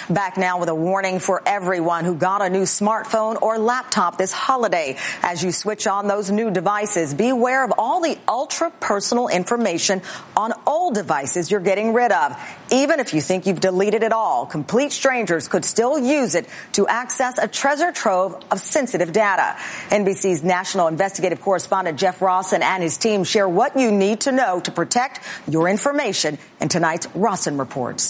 Back now with a warning for everyone who got a new smartphone or laptop this holiday. As you switch on those new devices, be aware of all the ultra-personal information on old devices you're getting rid of. Even if you think you've deleted it all, complete strangers could still use it to access a treasure trove of sensitive data. NBC's national investigative correspondent Jeff Rawson and his team share what you need to know to protect your information in tonight's Rawson Reports.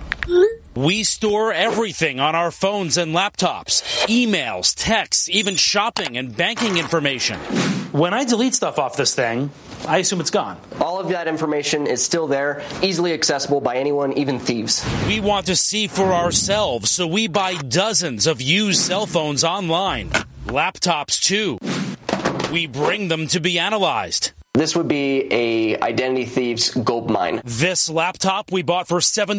We store everything on our phones and laptops, emails, texts, even shopping and banking information. When I delete stuff off this thing, I assume it's gone. All of that information is still there, easily accessible by anyone, even thieves. We want to see for ourselves, so we buy dozens of used cell phones online. Laptops, too. We bring them to be analyzed. This would be a identity thief's gold mine. This laptop we bought for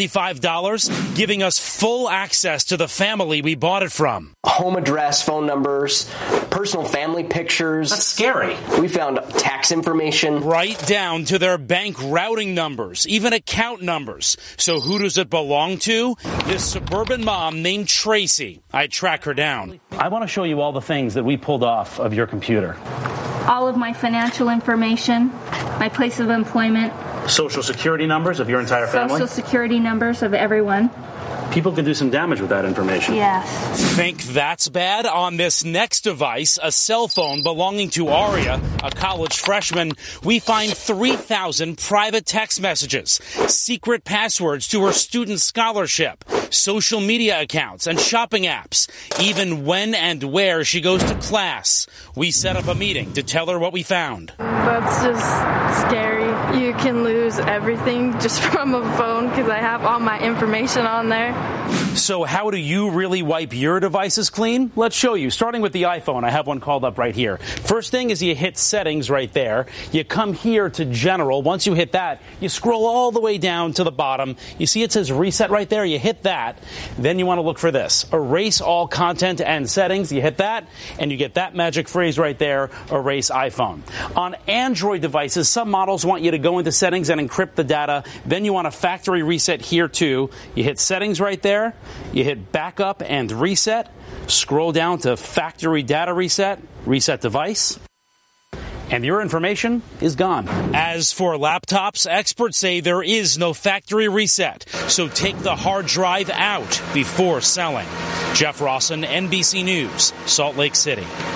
$75, giving us full access to the family we bought it from. Home address, phone numbers, personal family pictures. That's scary. We found tax information. Right down to their bank routing numbers, even account numbers. So who does it belong to? This suburban mom named Tracy. I track her down. I want to show you all the things that we pulled off of your computer. All of my financial information, my place of employment. Social security numbers of your entire family? Social security numbers of everyone. People can do some damage with that information. Yes. Think that's bad? On this next device, a cell phone belonging to Aria, a college freshman, we find 3,000 private text messages, secret passwords to her student scholarship, social media accounts, and shopping apps, even when and where she goes to class. We set up a meeting to tell her what we found. That's just scary. You can lose everything just from a phone because I have all my information on there. So how do you really wipe your devices clean? Let's show you. Starting with the iPhone, I have one called up right here. First thing is you hit settings right there. You come here to general. Once you hit that, you scroll all the way down to the bottom. You see it says reset right there. You hit that. Then you want to look for this. Erase all content and settings. You hit that, and you get that magic phrase right there, erase iPhone. On Android devices, some models want you to go into settings and encrypt the data. Then you want a factory reset here too. You hit settings right there. You hit backup and reset. Scroll down to factory data reset, reset device, and your information is gone. As for laptops, experts say there is no factory reset, so take the hard drive out before selling. Jeff Rawson, NBC News, Salt Lake City.